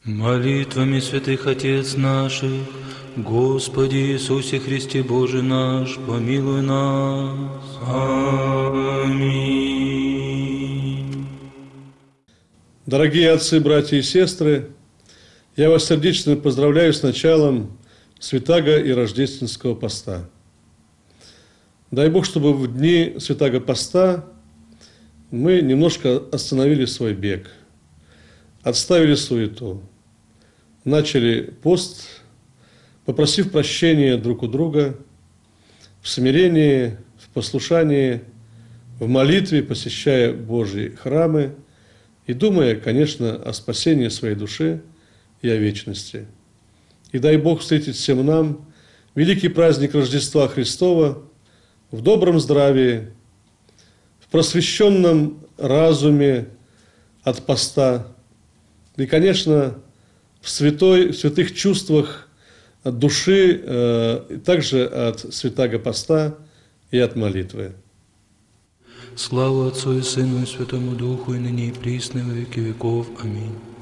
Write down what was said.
Молитвами святых Отец наших, Господи Иисусе Христе Боже наш, помилуй нас. Аминь. Дорогие отцы, братья и сестры, я вас сердечно поздравляю с началом Святаго и Рождественского поста. Дай Бог, чтобы в дни Святаго поста мы немножко остановили свой бег, отставили суету, начали пост, попросив прощения друг у друга, в смирении, в послушании, в молитве, посещая Божьи храмы и думая, конечно, о спасении своей души и о вечности. И дай Бог встретить всем нам великий праздник Рождества Христова в добром здравии, в просвещенном разуме от поста и, конечно, в святых чувствах от души, также от святаго поста и от молитвы. Слава Отцу и Сыну и Святому Духу, и ныне и присно, и во веки веков. Аминь.